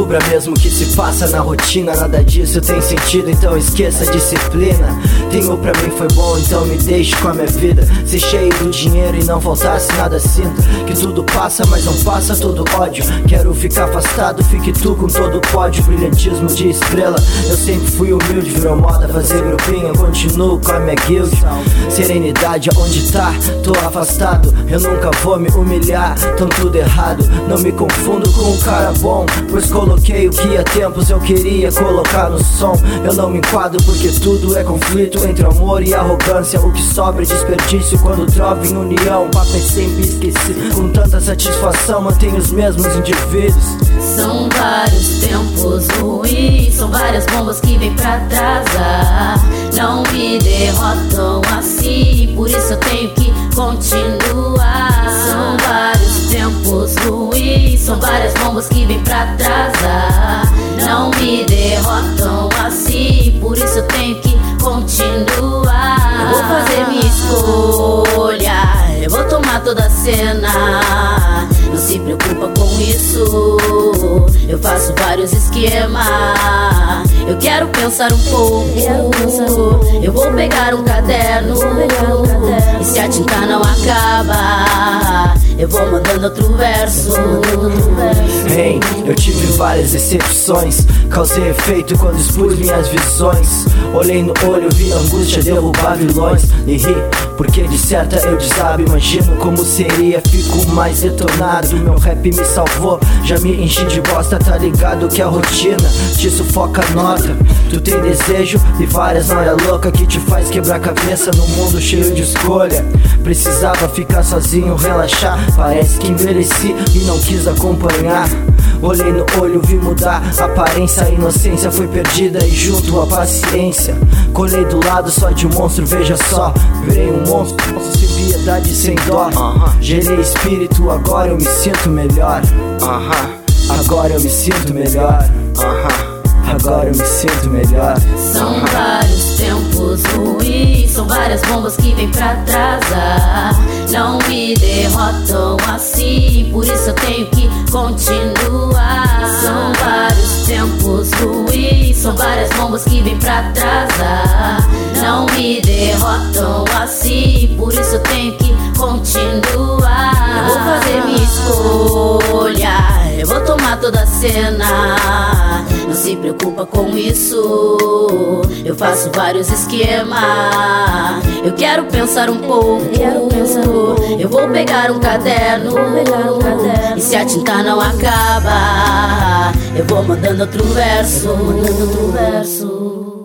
descubra mesmo que se passa na rotina. Nada disso tem sentido, então esqueça a disciplina. Tenho pra mim foi bom, então me deixe com a minha vida. Se cheio do dinheiro e não faltasse nada, sinta que tudo passa, mas não passa todo ódio. Quero ficar afastado, fique tu com todo o pódio. Brilhantismo de estrela, eu sempre fui humilde. Virou moda fazer grupinho, eu continuo com a minha guild. Serenidade aonde tá, tô afastado. Eu nunca vou me humilhar, tão tudo errado. Não me confundo com um cara bom, pois coloquei o que há tempos eu queria colocar no som. Eu não me enquadro porque tudo é conflito entre amor e arrogância. O que sobra é desperdício quando trova em união. O papo é sempre esquecido, com tanta satisfação mantém os mesmos indivíduos. São vários tempos ruins, são várias bombas que vêm pra atrasar. Não me derrotam assim, por isso eu tenho que continuar. São vários tempos ruins, são várias bombas que vêm pra atrasar. Não me derrotam assim, por isso eu tenho que continuar. Eu vou fazer minha escolha, eu vou tomar toda a cena. Não se preocupa com isso, eu faço vários esquemas. Eu quero pensar um pouco, eu vou pegar um caderno. E se a tinta não acaba, eu vou mandando outro verso. Hey, eu tive várias decepções, causei efeito quando expus minhas visões. Olhei no olho, vi a angústia derrubar vilões. E ri, porque de certa eu desabo. Imagino como seria, fico mais detonado. Meu rap me salvou, já me enchi de bosta. Tá ligado que a rotina te sufoca a nota. Tu tem desejo e várias noias louca que te faz quebrar cabeça num mundo cheio de escolha. Precisava ficar sozinho, relaxar. Parece que envelheci e não quis acompanhar. Olhei no olho, vi mudar a aparência. A inocência foi perdida e junto a paciência. Colhei do lado só de um monstro, veja só. Virei um monstro, sem piedade, sem dó. Gerei espírito, agora eu me sinto melhor. Agora eu me sinto melhor. Agora eu me sinto melhor. São vários tempos ruins, são várias bombas que vêm pra atrasar. Não me derrotam assim, por isso eu tenho que continuar. São vários tempos ruins, são várias bombas que vêm pra atrasar. Não me derrotam assim, por isso eu tenho que continuar. Eu vou fazer minha escolha, eu vou tomar toda a cena. Não se preocupa com isso, eu faço vários esquemas. Eu quero pensar um pouco, eu vou pegar um caderno. E se a tinta não acaba, eu vou mandando outro verso.